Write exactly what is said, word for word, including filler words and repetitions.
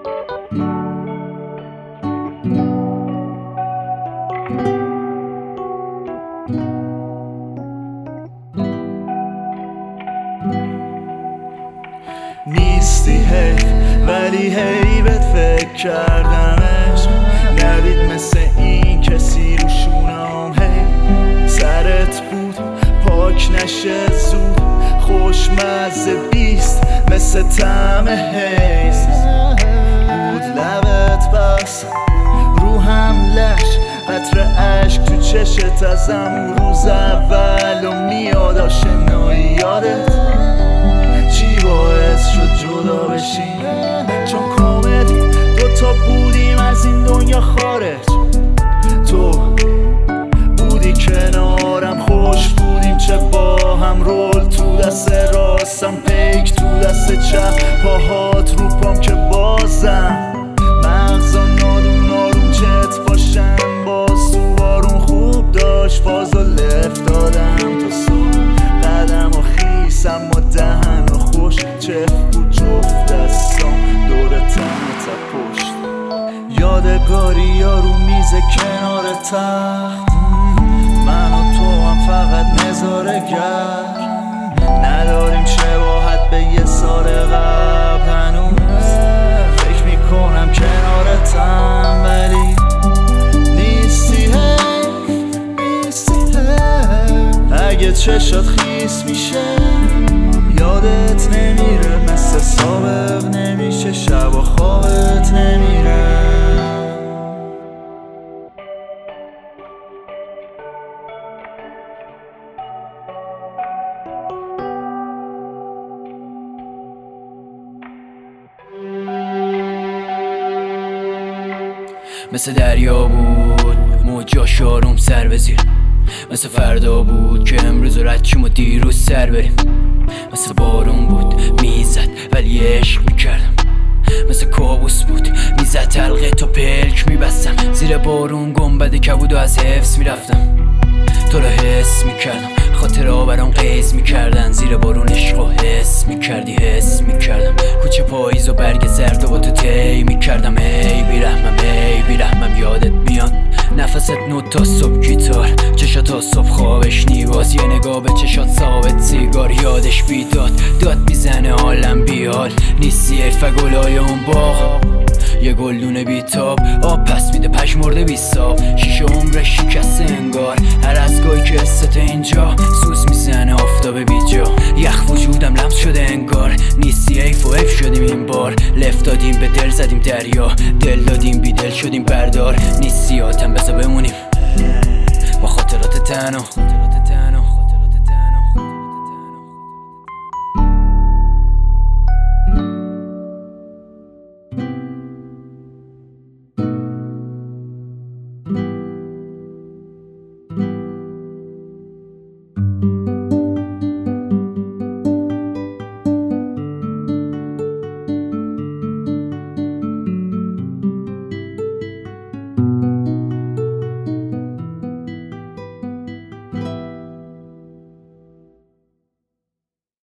نیستی حیف ولی هی بهت فکر کردمش، ندید مثل این کسی رو شونم هی سرت بود پاک نشه زود، خوشمزه بیست مثل طعم حیز بود لبت بس رو هم لش قطر عشق تو چشت از همون روز اول و میاد آشنایی یادت چی باعث شد جدا بشیم، چون کامل دوتا بودیم از این دنیا خارج، تو بودی کنارم خوش بودیم چه با هم رول تو دست راستم پیک تو دست چپ پاهات رو پام که بازم مغزا نادون آروم چت باشن باز تو بارون خوب داشت فازو لفت دادم تا صبح قدم و خیسم و دهن و خوش چف بود جفت دستام دور تنه تا پشت یادگاری یا رو میز کنار تخت من و تو هم فقط نظاره گر نداریم شباهت به یه سال قبل هنوز فکر میکنم کنارتم ولی نیستی حیف نیستی حیف اگه چشات خیس میشه یادت نمیره مثل سابق نمیشه شب و خوابت نمیره. مثل دریا بود موجاش آروم سر بزیر، مثل فردا بود که امروز رد چیم و دیروز سر بریم، مثل بارون بود میزد ولی عشق میکردم، مثل کابوس بود میزد تلقه تا پلک میبستم، زیر بارون گنبد کبود و از حفظ میرفتم، تو رو حس میکردم خاطر ها برام قیز میکردن، زیر بارون عشق و حس میکردی حس میکردم، کوچه پاییز و برگ زرد و با تو تی میکردم، ای بیرحمم ای بیرحمم یادت میاد نفست نوت تا صبح گیتار چشات تا صبح خوابش نیواز، یه نگاه به چشات ثابت سیگار یادش بیداد داد میزنه حالم بیحال نیستی ای فگلای اون باغ یه گلدون بیتاب آب پس میده پشمرده بیستاب شیشه عمرش شکسته انگار هر از گاهی که استت اینجا سوز میزنه آفتاب بیجا یخ وجودم لمس شده انگار نیستی ایف و ایف شدیم این بار لفت دادیم به دل زدیم دریا دل دادیم بی دل شدیم بردار نیستی آتم بذار بمونیم با خاطرات تنها